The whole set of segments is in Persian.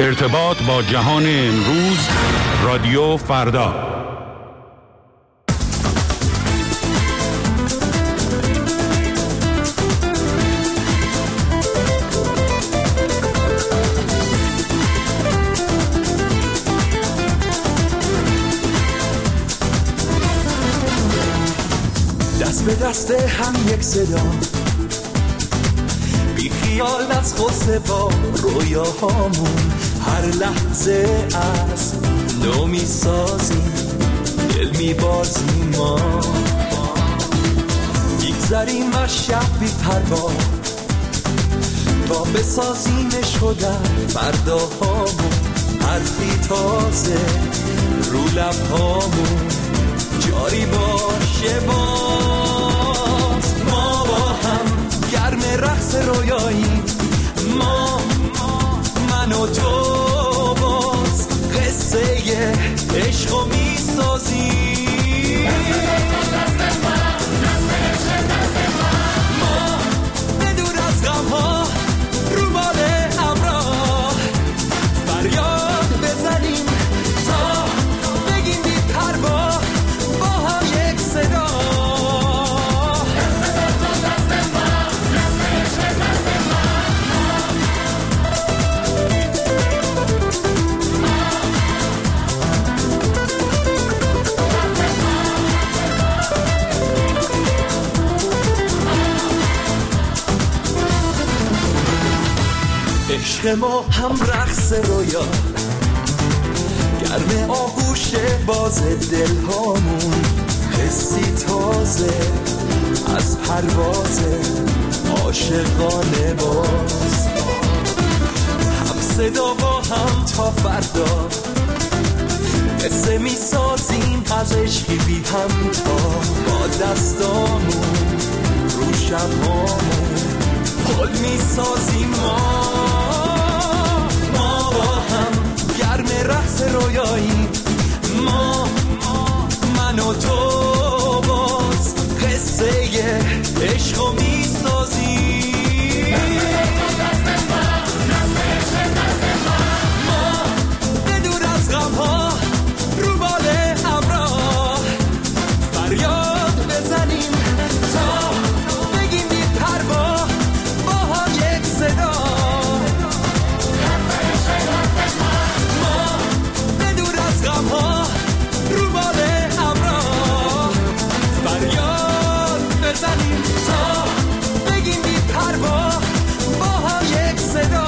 ارتباط با جهان امروز، رادیو فردا. دست به دست هم یک صدا، بی خیال از غصه با رویاهامون، هر لحظه از نو میسازیم، دل میبازیم ما، میگذریم از شب بی پروا تا بسازیمش در فرداهامون، حرفی تازه رو لبهامون جاری باشه باز. ما با هم گرم رقص رویاییم، من و تو باز قصه عشقو میسازیم. ما بدون از غمها رو بال امراه فریاد بزنیم تا بگیم بی پروا با هم یک صدا. عشق ما هم رقص رویا، گرم آغوش باز دلهامون، حسی تازه از پرواز عاشقانه باز. هم صدا با هم تا فردا قصه می سازیم از عشقی بی هم تا با دستامون رو شبهامون پل می سازیم. ما با هم گرم رقص رویاییم، من و تو باز قصه عشقو می سازیم. ما بدون از غمها رو بال امراه فریاد بزنیم تا بگیم بی پروا با هم یک صدا. ما بدون از غمها رو بال امراه فریاد بزنیم تا بگیم بی پروا با هم یک صدا.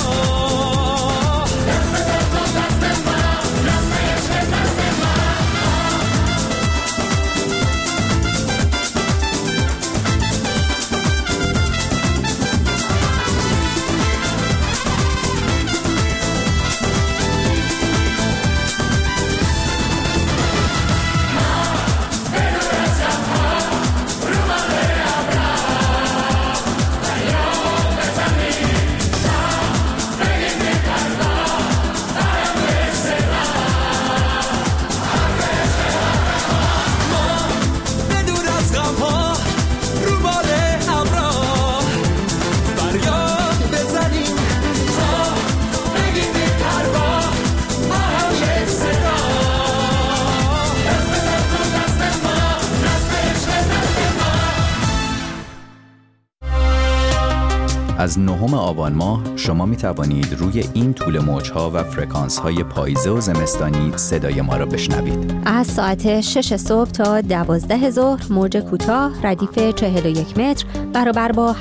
از 9 آبان ماه شما می توانید روی این طول موج‌ها و فرکانس‌های پاییزه و زمستانی صدای ما را بشنوید. از ساعت 6 صبح تا 12 ظهر موج کوتاه ردیف 41 متر برابر با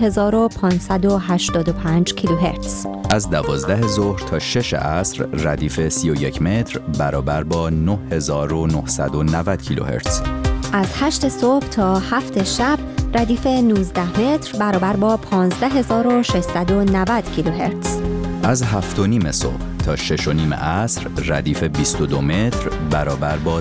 7585 کیلوهرتز. از 12 ظهر تا 6 عصر ردیف 31 متر برابر با 9990 کیلوهرتز. از 8 صبح تا 7 شب ردیف 19 متر برابر با 15690 کیلوهرتز. از 7:30 صبح تا 6:30 عصر ردیف 22 متر برابر با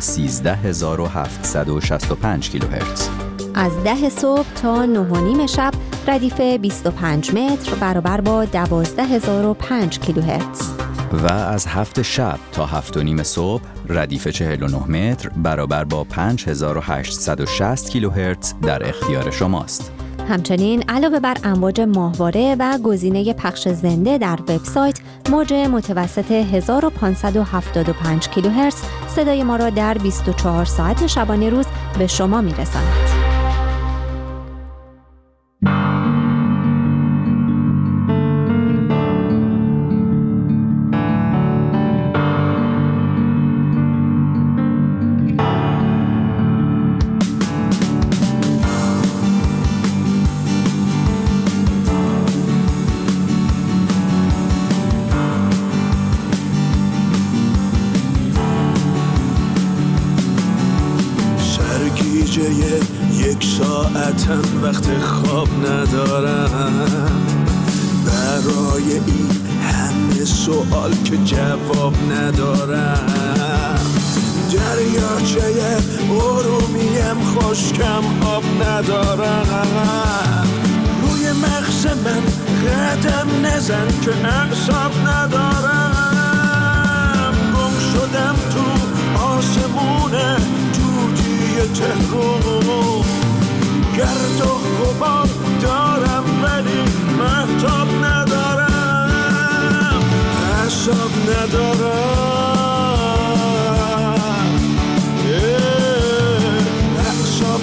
13765 کیلوهرتز. از 10 صبح تا 9:30 شب ردیف 25 متر برابر با 12005 کیلوهرتز. و از 7 شب تا 7:30 صبح ردیف 49 متر برابر با 5860 کیلوهرتز در اختیار شماست. همچنین علاوه بر امواج ماهواره و گزینه پخش زنده در وبسایت، موج متوسط 1575 کیلوهرتز صدای ما را در 24 ساعت شبانه روز به شما می‌رساند. یک ساعتم وقت خواب ندارم، برای این همه سوال که جواب ندارم. دریاچه ارومیم خشکم آب ندارم. روی مغز من قدم نزن که اعصاب ندارم. گم شدم تو آسمون تهران، گرد و غبار دارم ولی مهتاب ندارم، اعصاب ندارم، اعصاب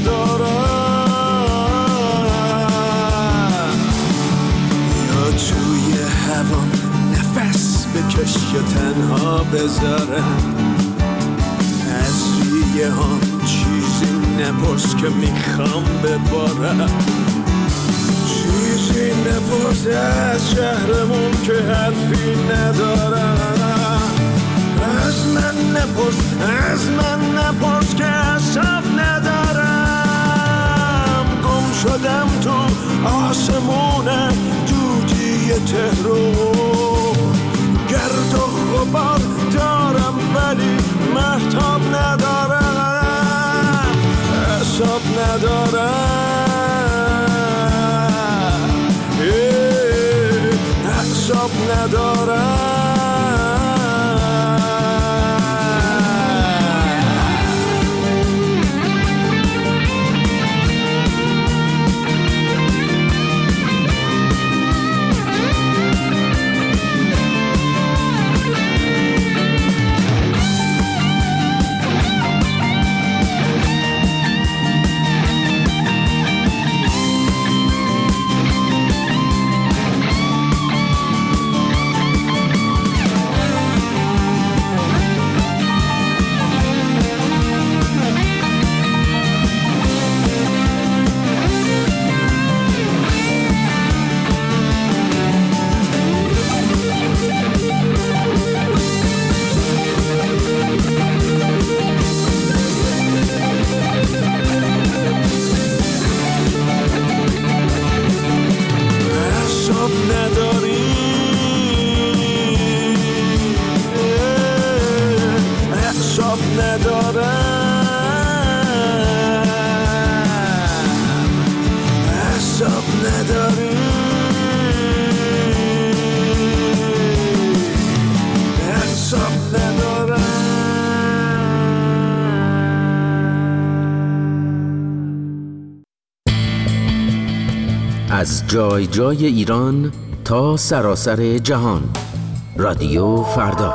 ندارم. یا توی هوام نفس بکش یا تنها بذارم، از ریه هم چیزی نپرس که میخوام ببارم، چیزی نپرس از شهرمون که حرفی ندارم. از من نپرس که حساب ندارم. گم شدم تو آسمون دودی تهران، گرد و غبار دارم ولی مهتاب ندارم، اعصاب ندارم، اعصاب ندارم. از جای جای ایران تا سراسر جهان، رادیو فردا.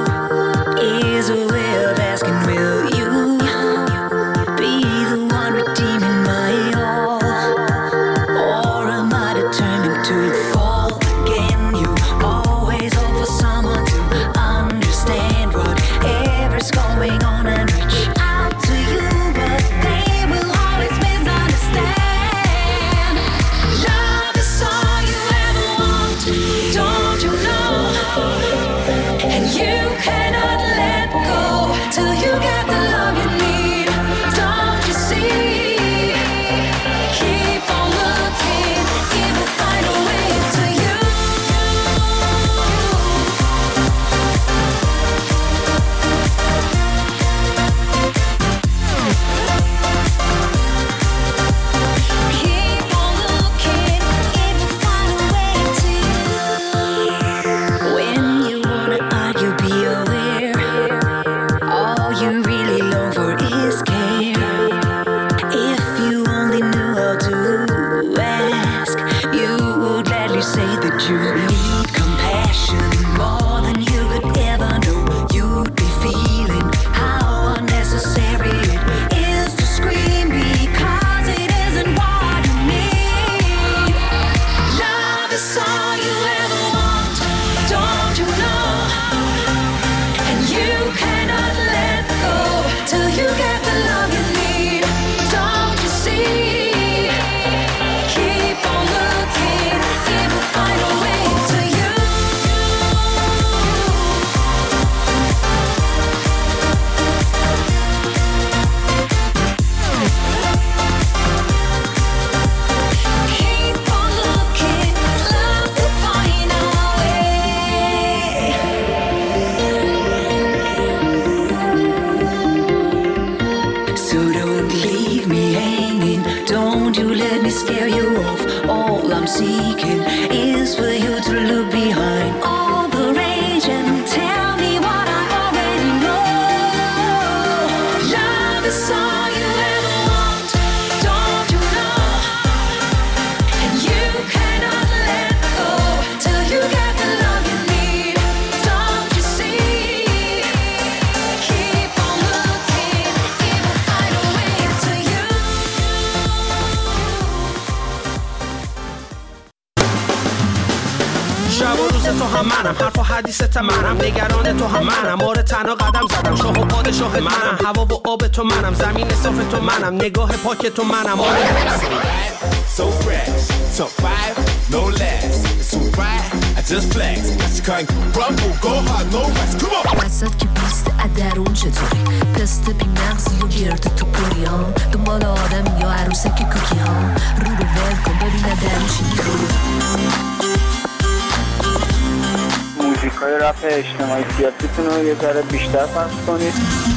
Asking, will you be the one? scare you off. All I'm seeking is for you to look behind all the rage and tell me what I already know. Love is all you ever want, don't you know? And you cannot let go till you get the love you need. Don't you see? Keep on looking, it will find a way to you. شب و روز تو هم منم، حرف و حدیثت منم، نگران تو هم منم، آره تنها قدم زدم، شاه و پادشاه منم، هوا و آب تو منم، زمین صاف تو منم، نگاه پاک تو منم، آره so fresh, top 5, no less. It's alright, I just flex. You can't rumble, go hard, no rest. Come on. وسط که بیست ادرون چطوری پست بی مغزی و گرد تو پریان دنبال آدم یا عروسک کوکی ها رو ول کن ببینه درون چی میخوری. موزیکای رپ اجتماعی سیاسیتون رو یه ذره بیشتر پخش کنید.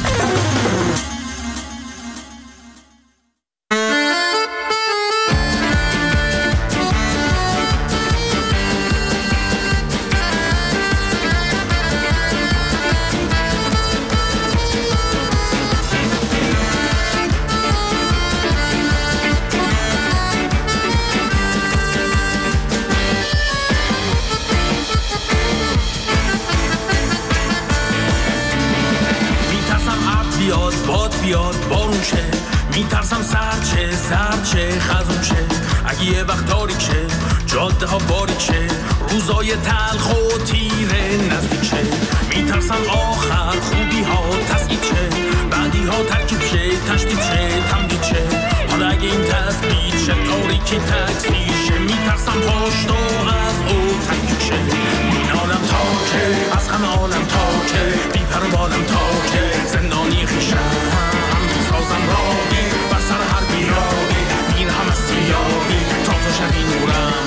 بیاد بارون شه، میترسم سرچه خزون شه، اگه یه وقت تاریک شه، جاده ها باریک شه، روزای تلخ و تیره نزدیک شه، میترسم آخر خوبی ها تسعید شه، بعدی ها ترکیب شه، تشدید شه، تمدید شه، حالا اگه این تسبیت شه، تاریکی تکثیر شه، میترسم پاشت و از او تکیب شه، این عالم تاکه، از همه عالم تاکه، بی پر و بالم تاکه، زندانی خیشم سازم راهی بر سر هر بیراهی میرهم از سیاهی تا تو شبی نورم.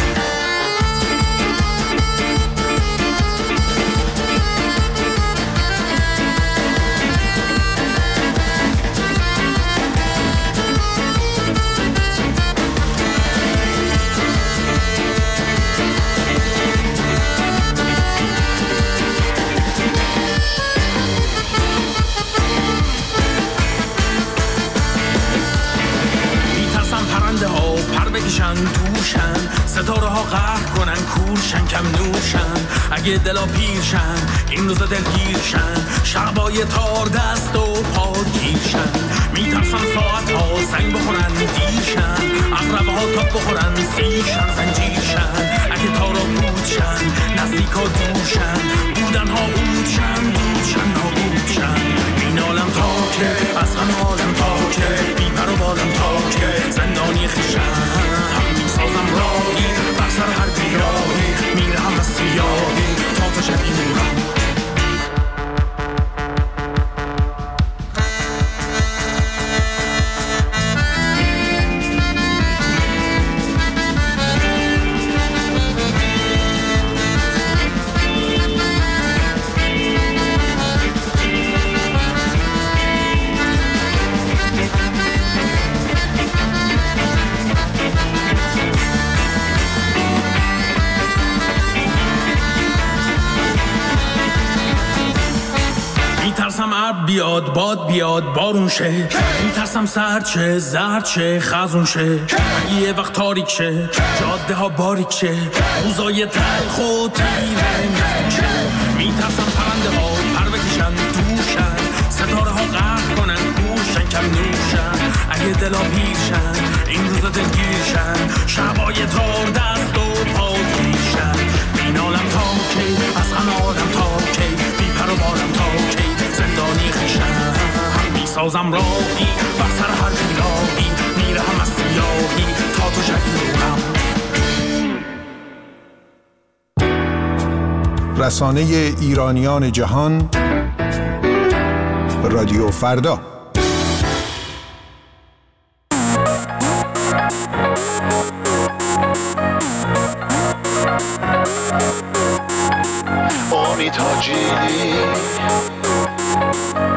توشن ستاره ها قهر کنن کورشن کم نورشن اگه دلا پیرشن این روزا دلگیرشن شبای تار دست و پا گیرشن میترسن ساعت ها سنگ بخورن دیرشن عقربه ها تاب بخورن سیرشن زنجیرشن اگه تارا بودشن نزدیک ها دورشن بودن ها بودشن بودشن نابودشن این عالم تاکه از همه عالم تاکه بیپر و بالم تاکه زندانی خیشن سازم راهی بر سر هر بیراهی میرهم از سیاهی تا تو شبی نورم. میترسم عرب بیاد باد بیاد بارون شه میترسم سرچه زرچه خزون شه یه وقت تاریک شه جاده ها باریک شه روزای تلخ و تیره نزدیک شه میترسم پرنده ها پر بکشن دوشن ستاره ها قهر کنن گوشن کم نوشن اگه دلا پیرشن این روزا دلگیرشن شبای تار دست و پا گیرشن این عالم تاکی از همه عالم تاکی بی پر و بالم تاکی زندانی خیشم میسازم راهی بر سر هر بیراهی میرهم از سیاهی تا تو شبی نورم. رسانه ایرانیان جهان رادیو فردا. امید حاجی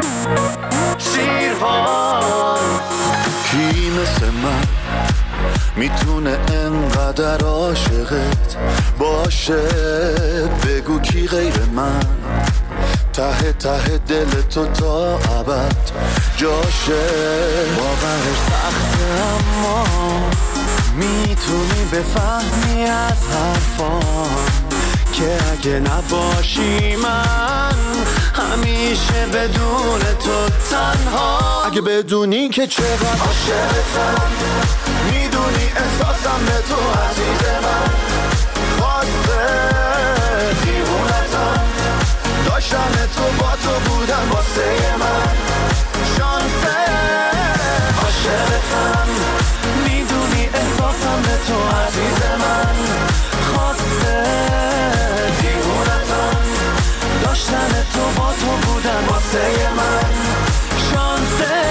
سیروان کی مثل من میتونه انقدر عاشقت باشه؟ بگو کی غیر من ته ته دل تو تا ابد جاشه؟ باورش سخته اما میتونی بفهمی از حرفام که اگه نباشی من همیشه بدون تو تنها. اگه بدونی که چقدر عاشقتم، میدونی احساسم به تو عزیز من، خواسته دیوونتم، داشتن تو با تو بودن واسه من شانسه. عاشقتم، میدونی احساسم به تو عزیز من، خواسته دیوونتم، داشتن تو با تو بودن واسه من شانسه.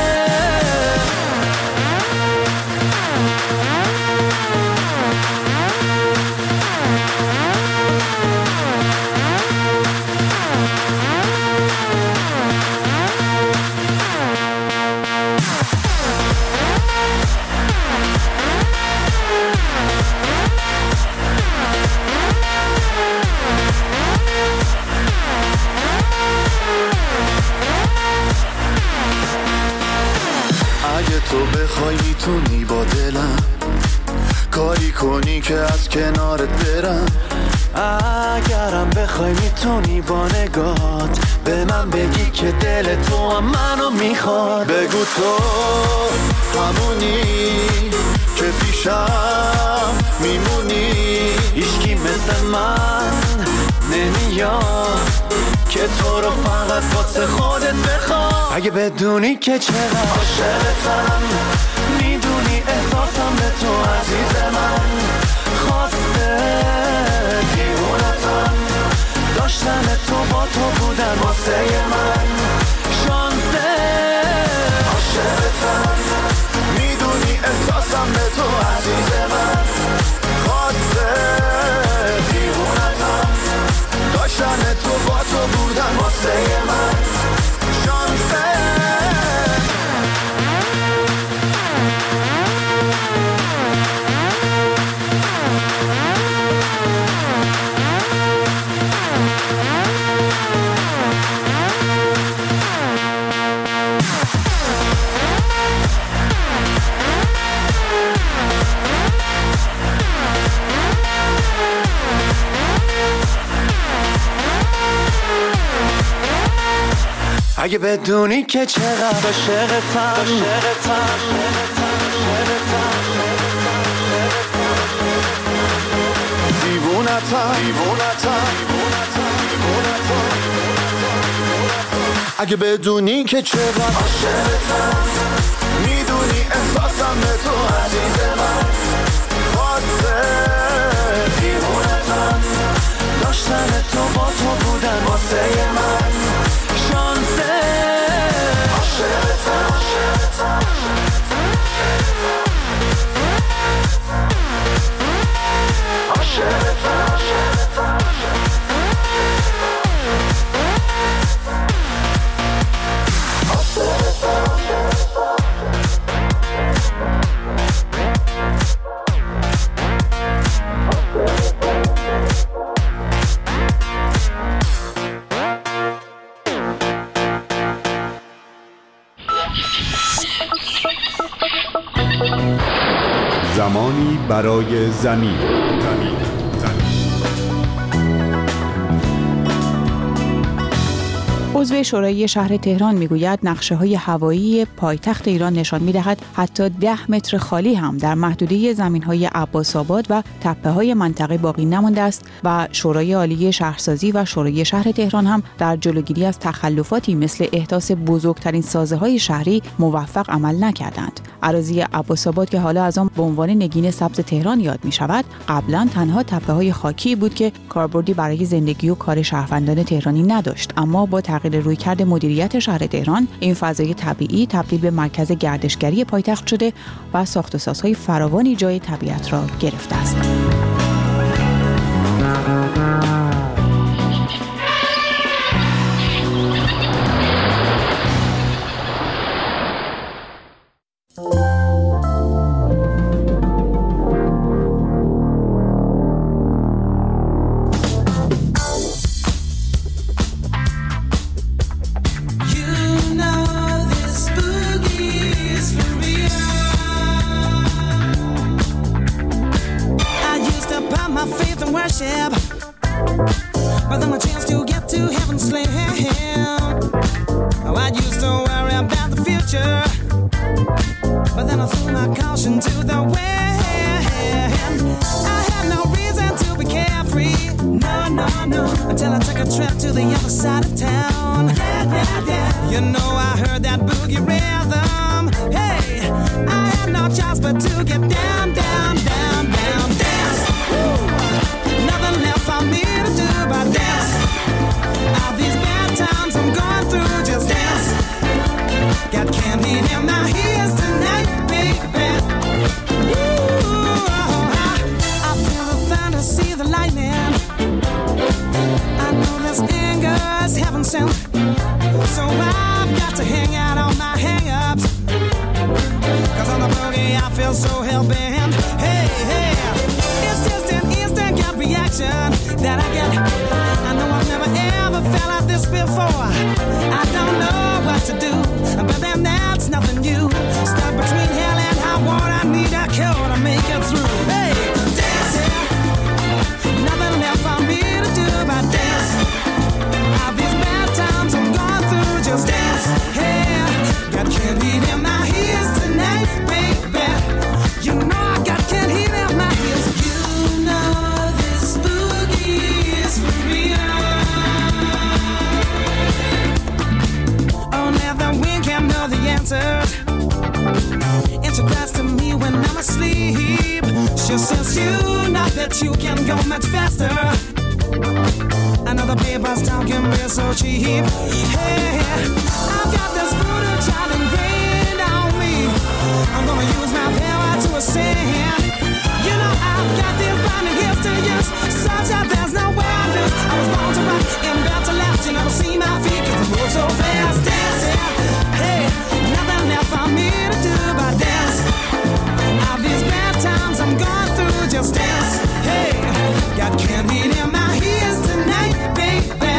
اگه تو بخوای میتونی با دلم کاری کنی که از کنارت برم. اگرم بخوای میتونی با نگات به من بگی که دل تو هم منو میخواد. بگو تو همونی که پیشم میمونی، هیچکی مثل من نمیاد که تو رو فقط واسه خودت بخواد. اگه بدونی که چقدر عاشقتم، میدونی احساسم به تو عزیز من، خواسته دیوونتم، داشتن تو با تو بودن واسه من شانسه. عاشقتم، میدونی احساسم به تو عزیز من، خواسته دیوونتم، داشتن تو با تو بودن واسه من شانسه. اگه بدونی که چقدر عاشقتم، دیوونتم، اگه بدونی که چقدر عاشقتم، میدونی احساسم به تو عزیز من، خواسته دیوونتم، داشتن تو با تو بودن واسه من شانسه. عاشقتم، زمانی برای زمین. عضو شورای شهر تهران میگوید نقشه‌های هوایی پایتخت ایران نشان می‌دهد حتی 10 متر خالی هم در محدوده زمین‌های عباس‌آباد و تپه‌های منطقه باقی نمانده است و شورای عالی شهرسازی و شورای شهر تهران هم در جلوگیری از تخلفاتی مثل احداث بزرگترین سازه‌های شهری موفق عمل نکردند. اراضی عباس‌آباد که حالا از آن به عنوان نگین سبز تهران یاد می‌شود، قبلا تنها تپه‌های خاکی بود که کاربردی برای زندگی و کار شهروندان تهرانی نداشت، اما با تغییر رویکرد مدیریت شهر تهران این فضای طبیعی تبدیل به مرکز گردشگری پایتخت شده و ساخت و سازهای فراوانی جای طبیعت را گرفته است. but then I threw my caution to the wind. I had no reason to be carefree, no, until I took a trip to the other side of town. Yeah. You know I heard that boogie rhythm. Hey, I had no choice but to get down, dance. Woo. Nothing left for me to do but dance. All these bad times I'm going through, just dance. Got candy in my ears tonight, baby. Ooh, I feel the thunder, see the lightning. I know this anger is heaven sent, so I've got to hang out on my hang-ups. 'Cause on the boogie I feel so hell-bent. Hey, it's just an instant gut reaction that I get. I know I've never ever felt like this before. I don't know what to do, but then that's nothing new. Stuck between hell and high water, I need a cure to make it through. Hey, dance, yeah. Nothing left for me to do but dance. All these bad times I'm going through, just dance. Hey, got candy in my ears tonight, baby. You know I got candy in my ears. You know this boogie is for real. Only the wind can know the answers. And she cries to me when I'm asleep. She says you know that you can go much faster. Another paper's talking be so cheap. Hey, I've got this voodoo child ingrained on me. I'm gonna use my power to ascend. You know I've got these blinding gifts to use, such that there's no way I lose. I was born to rock and built to last. You never see my feet 'cause I move so fast. Dance, yeah. Hey, nothing left for me to do but dance. All these bad times I'm going through, just dance. Hey, got candy in my ears tonight, baby.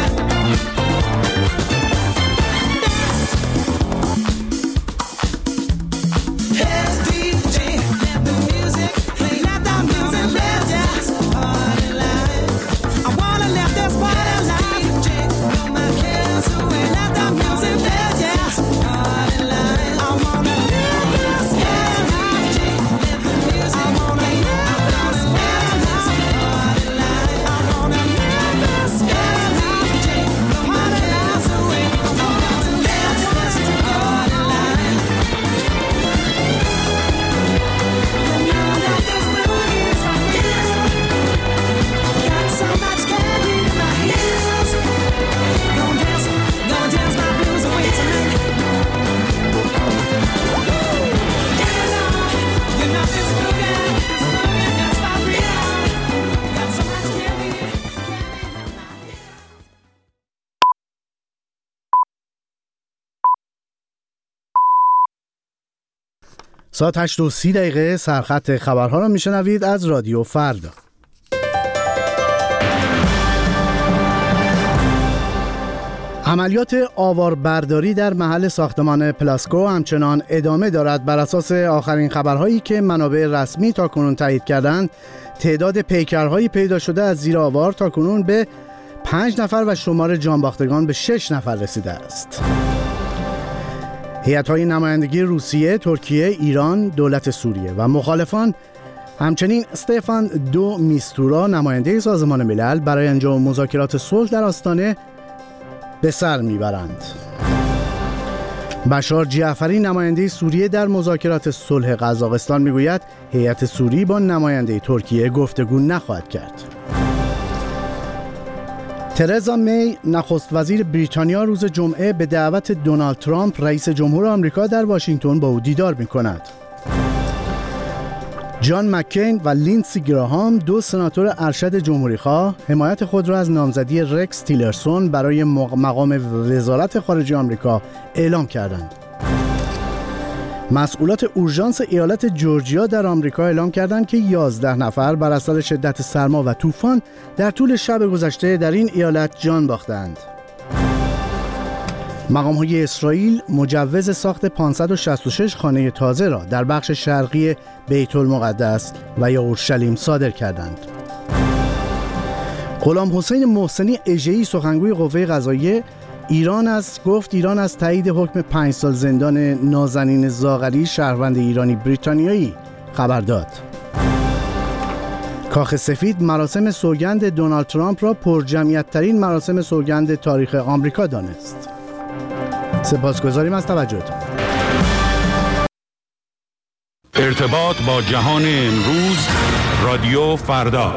Hey, DJ, let the music play. Let the music play. Yes, party life. I wanna let this party life. DJ, blow my cares away. Let the music play. Yes, party life. I wanna live this life. Let the music play. ساعت 8:30 سرخط خبرها را میشنوید از رادیو فردا. عملیات آواربرداری در محل ساختمان پلاسکو همچنان ادامه دارد. بر اساس آخرین خبرهایی که منابع رسمی تاکنون تایید کردند، تعداد پیکرهایی پیدا شده از زیر آوار تاکنون به 5 نفر و شمار جانباختگان به 6 نفر رسیده است. هیئت‌های نمایندگی روسیه، ترکیه، ایران، دولت سوریه و مخالفان همچنین استفان دو میستورا نماینده سازمان ملل برای انجام مذاکرات صلح در آستانه به سر میبرند. بشار جعفری نماینده سوریه در مذاکرات صلح قزاقستان میگوید هیئت سوری با نماینده ترکیه گفتگو نخواهد کرد. ترزا می نخست وزیر بریتانیا روز جمعه به دعوت دونالد ترامپ رئیس جمهور آمریکا در واشنگتن با او دیدار می‌کند. جان مکین و لیندسی گراهام دو سناتور ارشد جمهوری‌خواه حمایت خود را از نامزدی رکس تیلرسون برای مقام وزارت خارجه آمریکا اعلام کردند. مسئولات اورژانس ایالت جورجیا در آمریکا اعلام کردند که 11 نفر بر اثر شدت سرما و طوفان در طول شب گذشته در این ایالت جان باختند. مقام‌های اسرائیل مجوز ساخت 566 خانه تازه را در بخش شرقی بیت المقدس و یا اورشلیم صادر کردند. غلام حسین محسنی اژه‌ای سخنگوی قوه قضاییه ایران از تایید حکم 5 سال زندان نازنین زاغری شهروند ایرانی بریتانیایی خبر داد. کاخ سفید مراسم سوگند دونالد ترامپ را پرجمعیت‌ترین مراسم سوگند تاریخ آمریکا دانست. سپاسگزاریم از توجهتان. ارتباط با جهان امروز، رادیو فردا.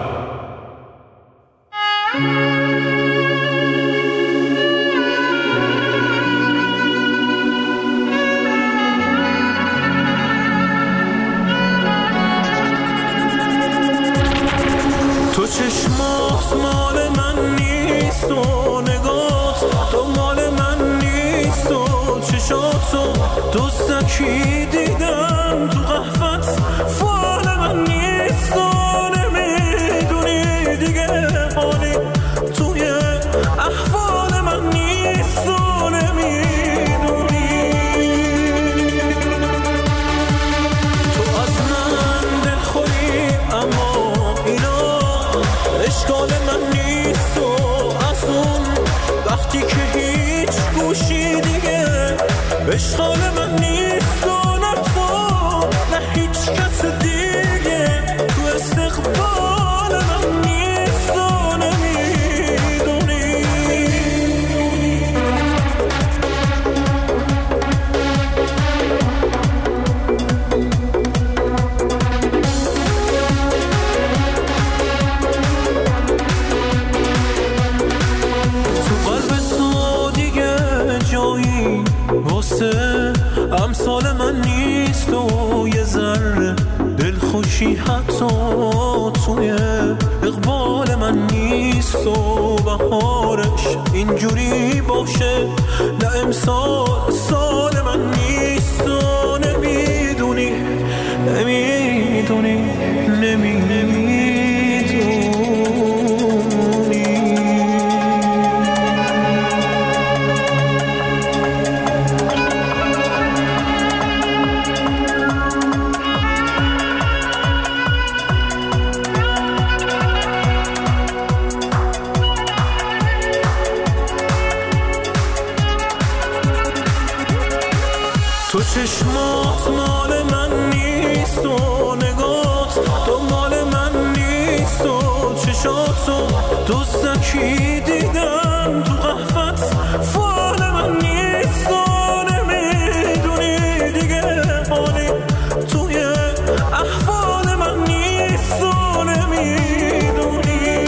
تو چشمات مال من نیست و نگات تو مال من نیست و چشاتو دوستکی دیدم تو قهوت فال من نیست و نمیدونی دیگه حالی توی احوال من نیست و نمیدونی تو از من دلخوری اما اینا اشکال من نیست و از اون وقتی که هیچ گوشی دیگه اشکال من نیست و نه تو نه هیچ کس دیگه تو استقبال من نیست و نمیدونی تو قلب تو دیگه جایی واسه امثال من نیست و یه ذره دلخوشی حتی توی اقبال من نیست و بهارش اینجوری باشه نه امسال سال من نیست و نمیدونی نمیدونی نمیدونی تو چشمات مال من نیست و نگات تو مال من نیست و چشاتو دوستکی دیدم تو قهوت فال من نیست و نمیدونی دیگه حالی توی احوال من نیست و نمیدونی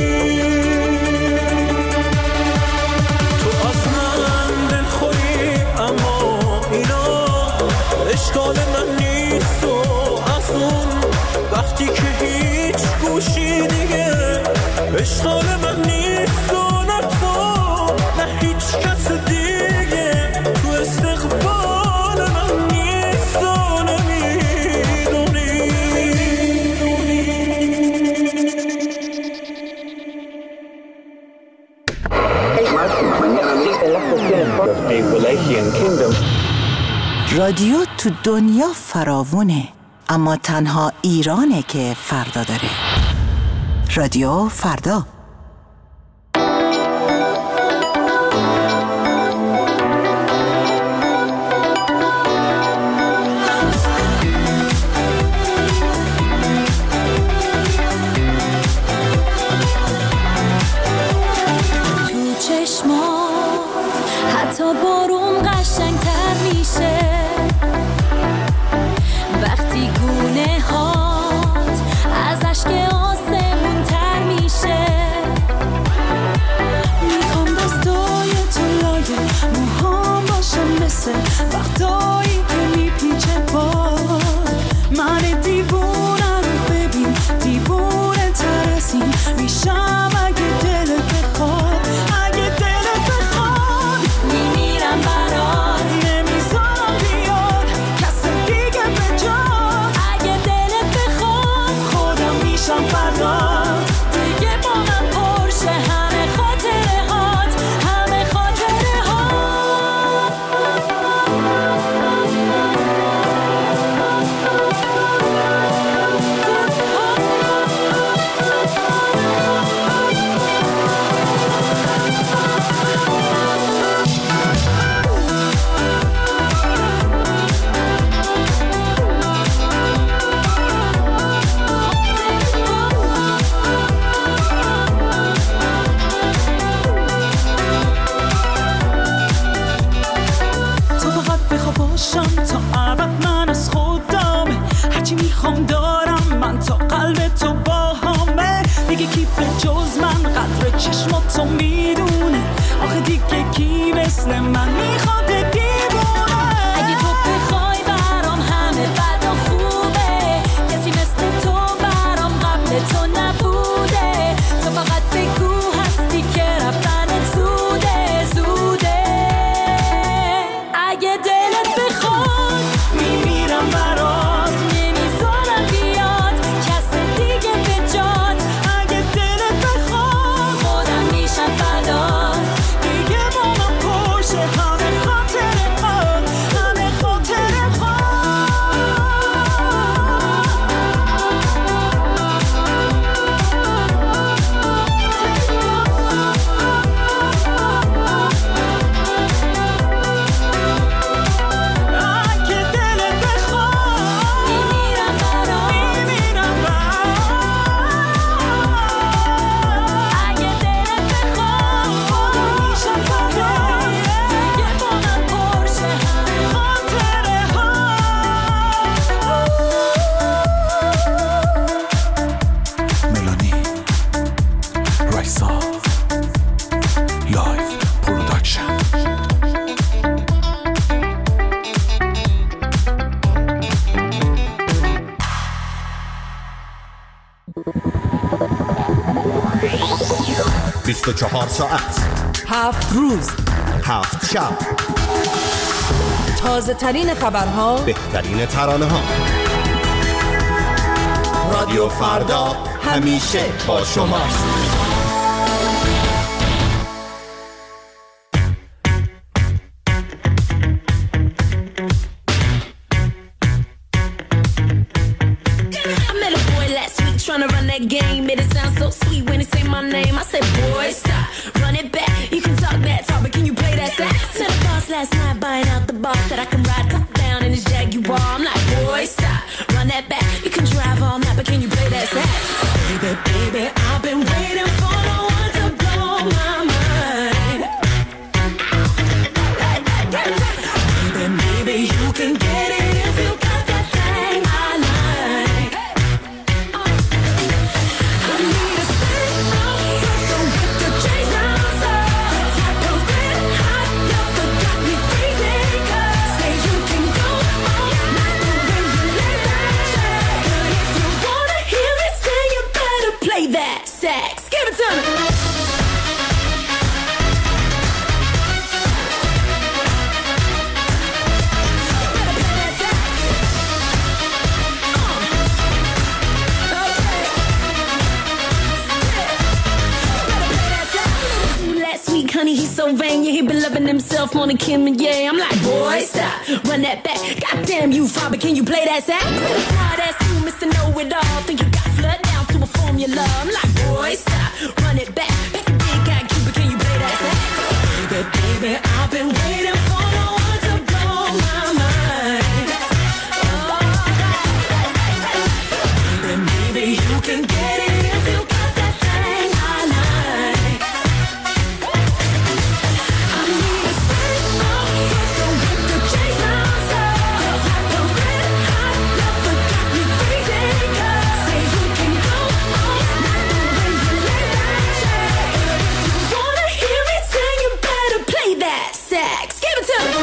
تو از من دلخوری اما اینا اشکال من نیست و از اون وقتی که هیچ گوشی دیگه اشکال من نیست و نه تو نه هیچ کس دیگه تو استقبال من نیست و نمیدونی رادیو تو دنیا فراوونه، اما تنها ایرانه که فردا داره. رادیو فردا. تو چشمات حتی بارون قشنگتر میشه وقتی گونه هات از اشک آسمون تر میشه میخوام دارم من تا قلب تو با همه دیگه کی به جز من قدر چشماتو میدونه آخه دیگه کی مثل من میخواد دیوونه اگه تو بخوای برام همه بد و خوبه کسی مثل تو برام قبل تو نبوده تو فقط بگو هستی که رفتن زوده زوده اگه دلت بخواد میمیرم برات نمیذارم بیاد کس دیگه به جات اگه دلت بخواد خودم میشم فدات دیگه با من پرشه همه خاطره خود همه خاطره خود اگه دلت بخواد میمیرم برات میمیرم برات اگه دلت بخواد خودم میشم فدات دیگه با من پرشه همه خاطره ملانی رایسا لایف پروداکشن بیست و 24 ساعت 7 روز 7 شب تازه ترین خبرها بهترین ترانه ها رادیو فردا همیشه با شماست. I met a boy last week tryna run that game. Made it sound so sweet when he say my name. I said, boy, stop, run it back. You can talk that talk, but can you play that sax? Met a boss last night buying out the bar. Said I can ride top down in his Jaguar. I'm like, boy, stop, run that back. You can drive all night, but can you play that sax? Baby, baby, I've been waiting for no one to blow my mind. Baby, maybe you can get it if you got that thing I like. I need a stand up, don't get the chase rounds up. Type of red hot love that got me freezing. Say you can go all night when you lay that check. But if you wanna hear me sing, you better play that sax. Give it to me. Last week, honey, he's so vain. Yeah, he been loving himself more than Kim and Ye. I'm like, boy, stop, run that back. Goddamn you, Faber, can you play that sax? Smart ass you, Mr. Know-It-All. Think you got flood down to a formula. I'm like, boy, stop, run it back. Back a big guy, Cuba, can you play that sax? Baby, baby, I've been waiting for no one to blow my mind. Baby, maybe you can get it if you got that thing I like. I need a stand up, don't get the chase rounds up. Type of red hot love that got me freezing. Say you can go all night when you lay that check. If you wanna hear me sing, you better play that sax. Give it to me.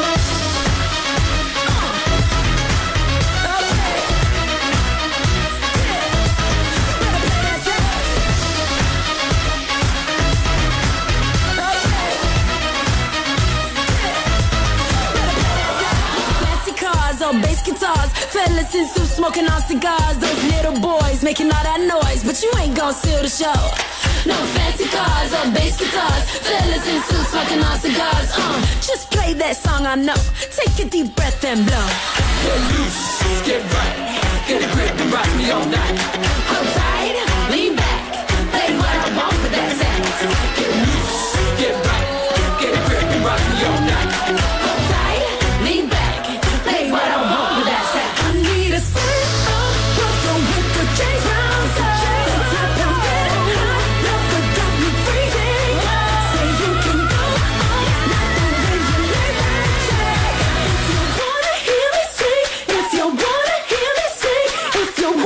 Fancy cars, all bass guitars, fellas in suits smoking on cigars. Those little boys making all that noise, but you ain't gon' steal the show. No fancy cars, all bass guitars, fellas in suits smoking on cigars. Just play that song I know. Take a deep breath and blow. Get loose, get right, get a grip and rock me all night. Hold tight, lean back, play what I want with that sax. Get loose, get right, get a grip and rock me all night. Hold tight, lean back, play what I want with that sax. I need a stand up, don't hit the chase rounds up. Type of red hot love that got me freezing. Say you can go all night when you lay that check. If you wanna hear me sing, if you wanna hear me sing, if you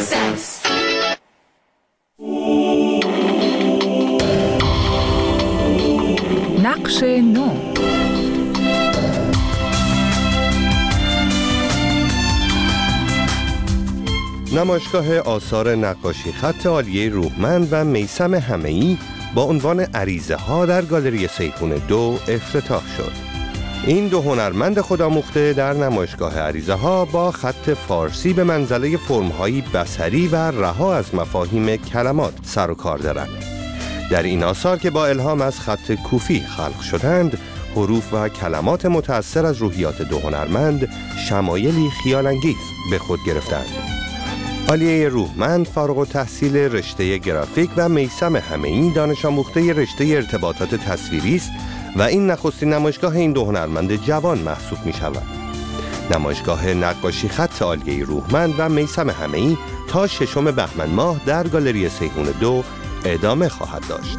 sex. نقش نو. نمایشگاه آثار نقاشی خط عالیه روحمند و میثم همه‌ای با عنوان عریضه ها در گالری سیحون 2 افتتاح شد. این دو هنرمند خودآموخته در نمایشگاه عریضه ها با خط فارسی به منزله فرم‌های بصری و رها از مفاهیم کلمات سر و کار دارند. در این آثار که با الهام از خط کوفی خلق شدند، حروف و کلمات متأثر از روحیات دو هنرمند شمایلی خیال‌انگیز به خود گرفتند. عالیه روحمند فارغ التحصیل رشته گرافیک و میثم همه‌ای دانش آموخته رشته ارتباطات تصویری است و این نخستین نمایشگاه این دو هنرمند جوان محسوب می شود. نمایشگاه نقاشی خط عالیه روحمند و میثم همه‌ای تا 6 بهمن ماه در گالری سیحون 2 ادامه خواهد داشت.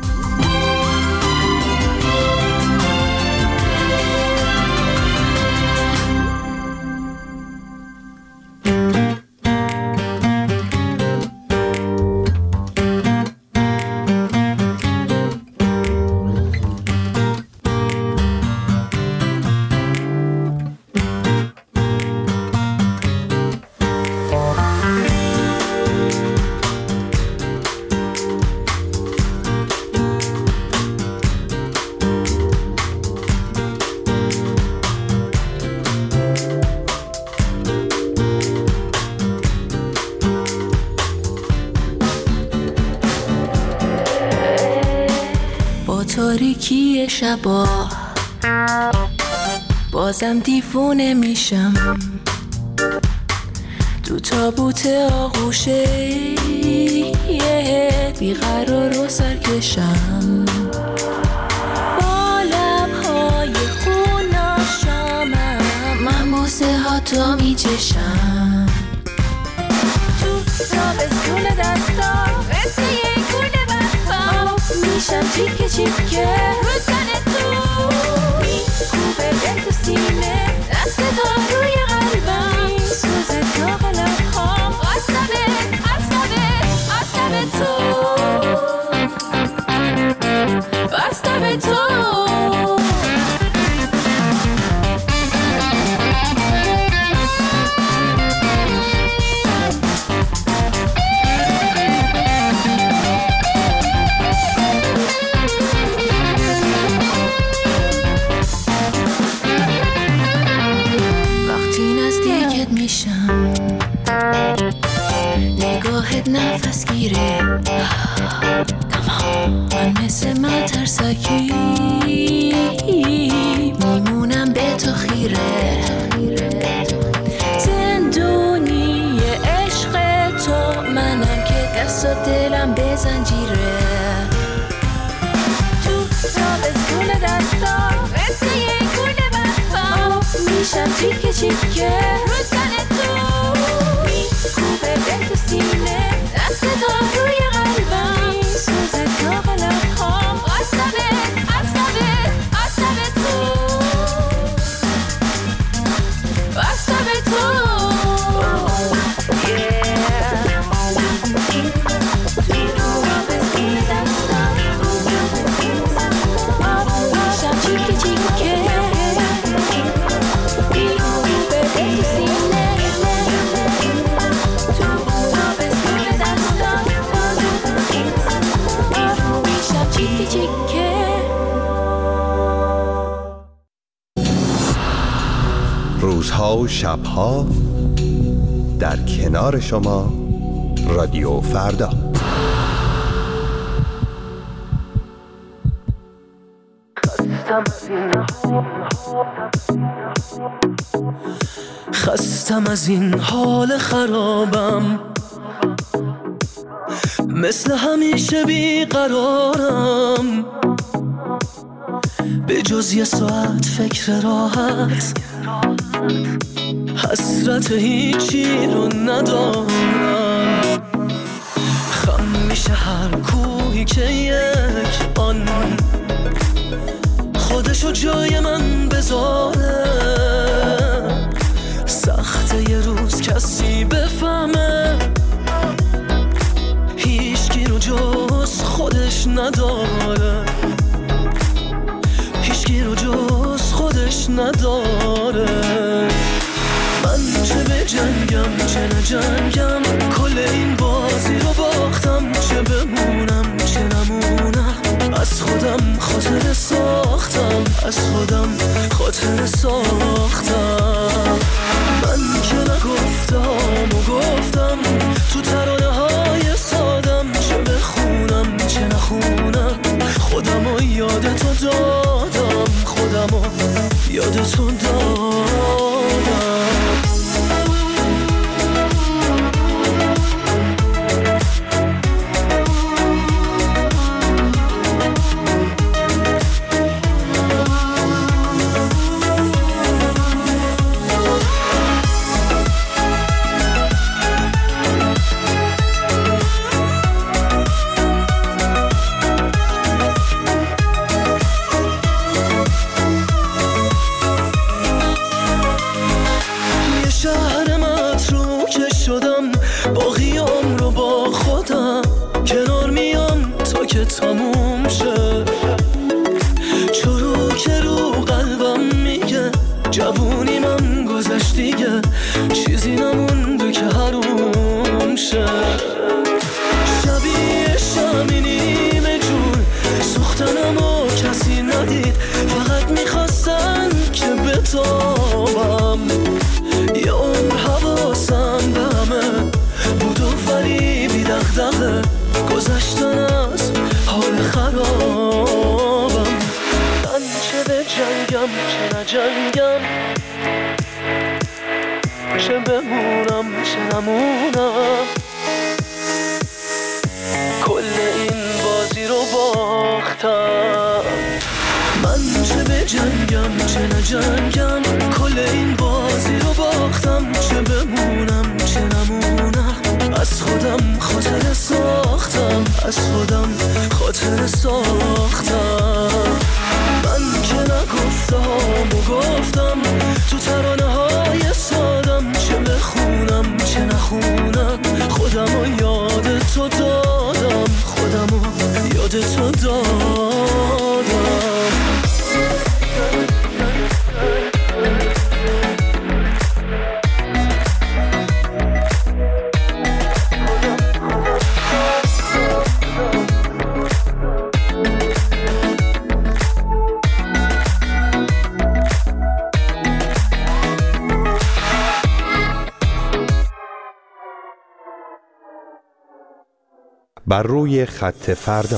تاریکی شبا بازم دیوونه میشم تو تابوت آغوشه بیقرار و سرکشم با لبهای خوناشامم من بوسه ها تو میچشم تو تابستون دستا مثل یک گونه برفا میشم چیکه چیکه رو تن تو میکوبه دل تو سینه دست تا روی قلبم میسوزه داغ لبهام آسمه تو بستم تو نگاهت نفس گیره من مثل مترسکی میمونم به تو خیره زندونی عشق تو منم که دست و دلم به زنجیره تو تابستون دستا مثل یک گونه برفا میشم چیکه چیکه رو تن تو کوبه دل تو سینه دست تا روی قلبم میسوزه داغ لبهام آسمه تو بستم تو میشم چیکه چیکه کوبه دل تو سینه روزها و شبها در کنار شما رادیو فردا. خستم از این حال خرابم مثل همیشه بیقرارم به جز یه ساعت فکر راحت حسرت هیچی رو ندارم خم میشه هر کوهی که یک آن خودشو جای من بذاره سخته یه روز کسی بفهمه بجنگم کل این بازی رو باختم، چه بمونم چه نمونم، از خودم خاطر ساختم، از خودم خاطر ساختم. من که نگفتم و گفتم تو ترانه های سادم، چه بخونم چه نخونم، خودم رو یاد تو دادم، خودم رو یاد تو دادم. تموم شه چرو که رو قلبم میگه جوونی من گذشت دیگه، چیزی نمونده که حروم شه. شبیه شمی نیمه جون سوختنمو کسی ندید، فقط میخواستن که بتابم، یه عمر حواسم به همه بود و فریبی دغدغه، گذشتن از حال خرابم. من چه به جنگم چه نجنگم، چه بمونم چه نمونم، کل این بازی رو باختم. من چه به جنگم چه نجنگم، کل این بازی رو باختم، چه بمونم چه نمونم، از خودم خاطر ساختم، از خودم خاطر ساختم. من که نگفتم و گفتم تو ترانه های سادم، چه بخونم چه نخونم، خودم رو یاد تو دادم، خودم رو یاد تو دادم. بر روی خط فردا.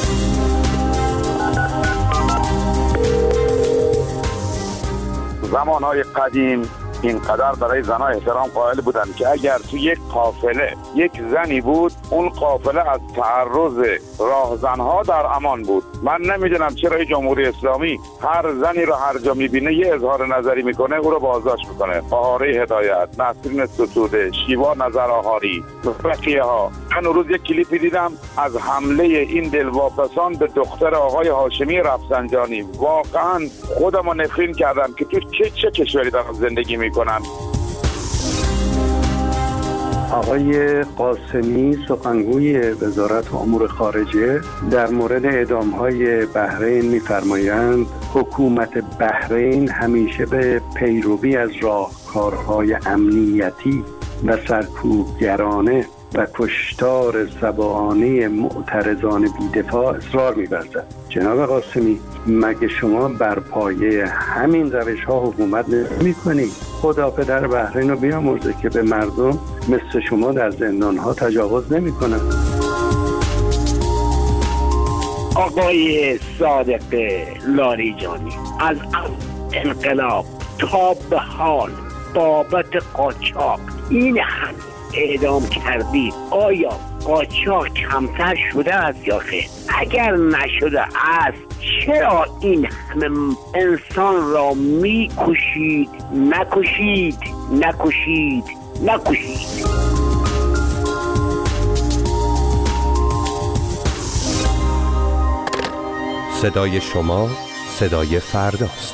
زمانهای قدیم اینقدر برای زنها احترام قائل بودن که اگر تو یک قافله یک زنی بود، اون قافله از تعرض راهزنها در امان بود. من نمیدونم چرا جمهوری اسلامی هر زنی رو هر جا میبینه یه اظهار نظری میکنه، او رو بازداشت میکنه. بهاره هدایت، نسرین ستوده، شیوا نظرآهاری، بقیه ها. من روز یک کلیپی دیدم از حمله این دلواپسان به دختر آقای هاشمی رفسنجانی. واقعا خودم رو نفرین کردم که تو چه کشوری دارم زندگی میکنن. آقای قاسمی سخنگوی وزارت امور خارجه در مورد اعدام‌های بحرین می‌فرمایند حکومت بحرین همیشه به پیروی از راهکارهای امنیتی و سرکوبگرانه و کشتار سباهانه معترضان بی‌دفاع اصرار می‌ورزد. جناب قاسمی، مگه شما بر پایه همین روش‌ها حکومت نمی‌کنید؟ خدا پدر بحرین رو بیامرزه که به مردم مثل شما در زندان‌ها تجاوز نمی‌کنند. آقای صادق لاریجانی، از انقلاب تا به حال بابت قاچاق این هم اعدام کردید، آیا قاچاق کمتر شده است یا خیر؟ اگر نشده است چرا این همه انسان را میکشید؟ نکشید. صدای شما صدای فرداست.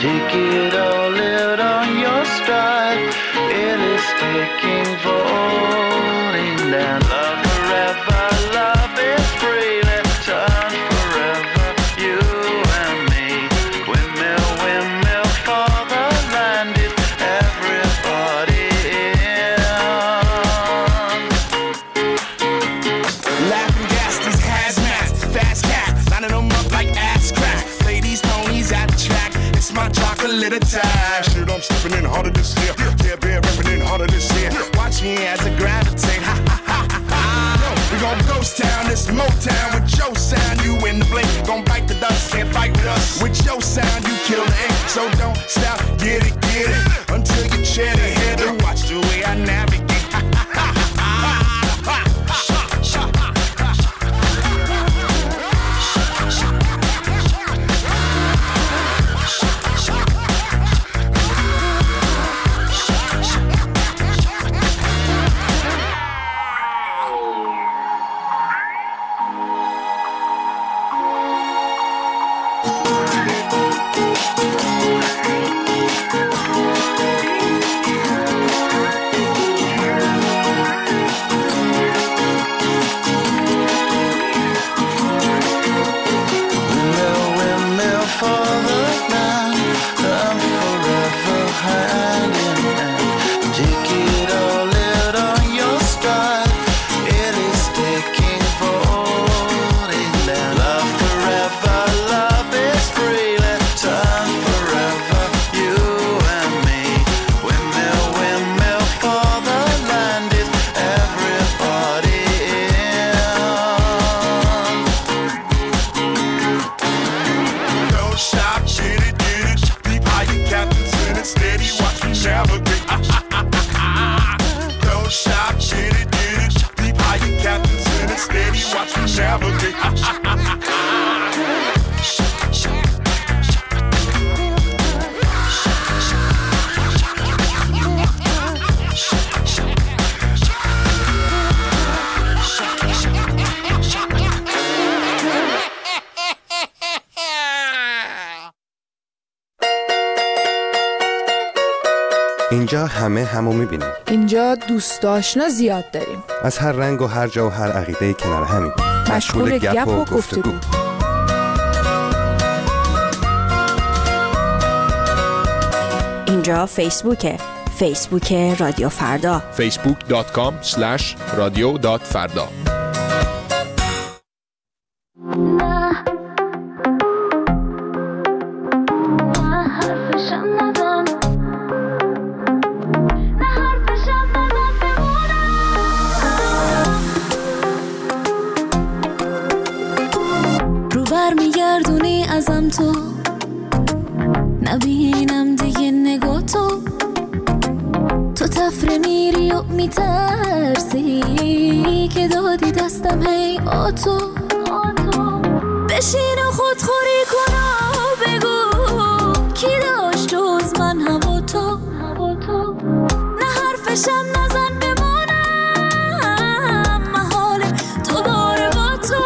Take it all out on your stride. It is taking falling down. Love forever, love is free. Let's turn forever, you and me. Windmill, windmill for the land. Is everybody in? Laughing gas, these hazmats, fast cats, lining them up like ass crack. Play these ponies at the track. It's my chocolate attack. Shit, I'm stepping in harder this year. Yeah, bear ripping in harder this year. Watch me as I gravitate. Ha ha ha ha ha. We gon' ghost town, this Motown with your sound. You in the blink, gon' bite the dust, can't fight with us. With your sound, you kill the ink. So don't stop, get it until you chin it. Hit it. Watch the way I navigate. Ha ha ha ha ha. اینجا همه همو میبینیم. اینجا دوست آشنا زیاد داریم. از هر رنگ و هر جا و هر عقیده کنار همیم. مشغول گپ و گفتگو. اینجا فیسبوکه. فیسبوک رادیو فردا. facebook.com/radio.farda. برمیگردونی ازم تو نبینم دیگه نگاه تو تفره میری و میترسی که دادی دستم هی آتو بشین و خودخوری کن و بگو کی داشت جز من هوا تو نه حرفشم نزن بمانم محال دوباره با تو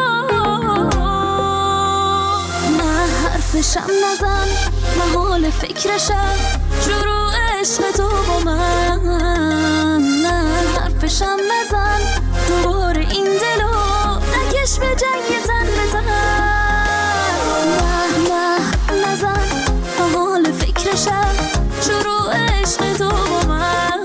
حرفشم نزن محال فکرشم شروع عشق تو با من نه حرفشم نزن دوباره این دلو نکش به جنگ تن به تن نه نزن محال فکرشم شروع عشق تو با من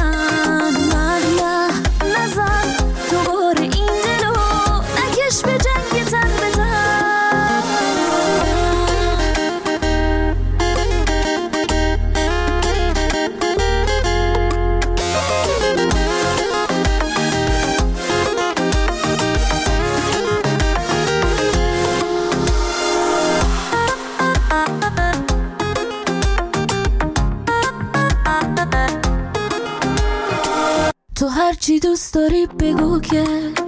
نه نزن دوباره این دلو نکش به جنگ تن به تن تو هرچی دوست داری بگو که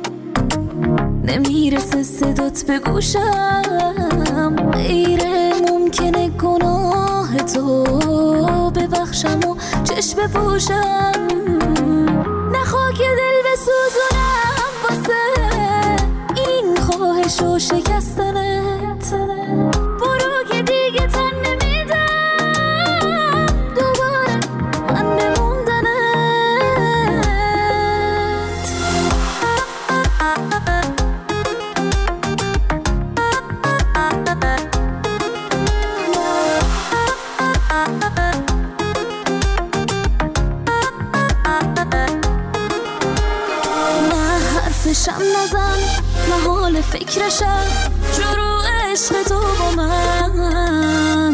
نمیرسه صدات به گوشم غیره ممکنه گناه تو ببخشم و چشم بپوشم نخوا که دل بسوزونم واسه این خواهش و شکستنت برو که دیگه تن نمیدم فکرشم شروع عشق تو با من.